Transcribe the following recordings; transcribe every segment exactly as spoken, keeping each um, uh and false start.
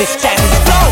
this Chinese flow.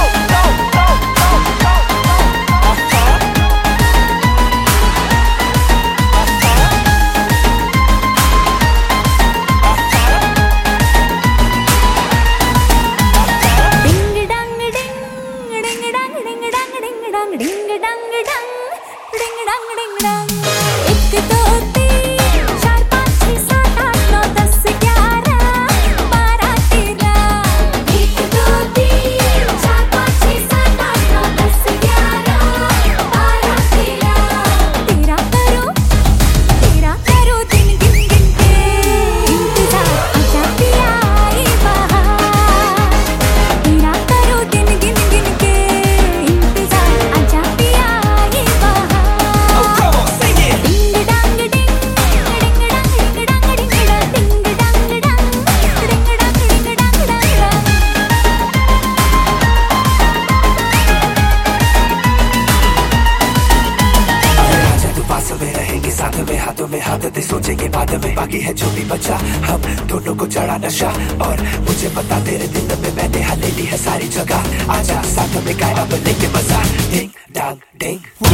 Ding dang dang, ding dang ding dang. एक दो तीन चार पाँच छः सात आठ नौ दस ग्यारह बारह तेरह. एक दो तीन चार पाँच छः सात आठ नौ दस ग्यारह बारह तेरह. तेरा करो तेरा करो दिन गिन गिन के. इंतजार आजा पिया आई बहार. तेरा करो दिन गिन गिन के. साथ में हाथों में हाथ दे सोचेंगे बाद में बाकी है जो भी बचा. हम दोनों को चढ़ा नशा और मुझे पता तेरे दिल में मैंने हले ली है सारी जगह. आजा साथ में गायब लेके मजा. डिंग डांग डिंग.